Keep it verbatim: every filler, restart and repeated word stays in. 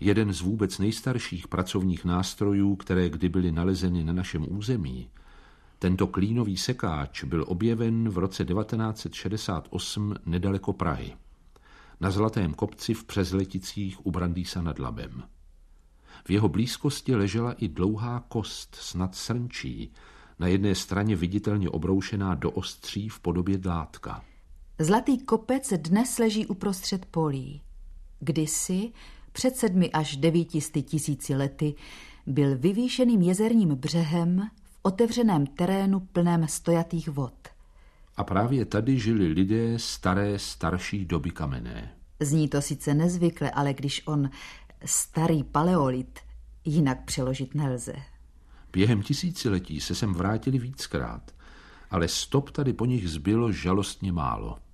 Jeden z vůbec nejstarších pracovních nástrojů, které kdy byly nalezeny na našem území, tento klínový sekáč byl objeven v roce devatenáct set šedesát osm nedaleko Prahy, na Zlatém kopci v Přezleticích u Brandýsa nad Labem. V jeho blízkosti ležela i dlouhá kost, snad srnčí, na jedné straně viditelně obroušená do ostří v podobě dlátka. Zlatý kopec dnes leží uprostřed polí. Kdysi, před sedmi až devítisty tisíci lety, byl vyvýšeným jezerním břehem v otevřeném terénu plném stojatých vod. A právě tady žili lidé staré, starší doby kamenné. Zní to sice nezvykle, ale když on starý paleolit jinak přeložit nelze. Během tisíciletí se sem vrátili víckrát, ale stop tady po nich zbylo žalostně málo.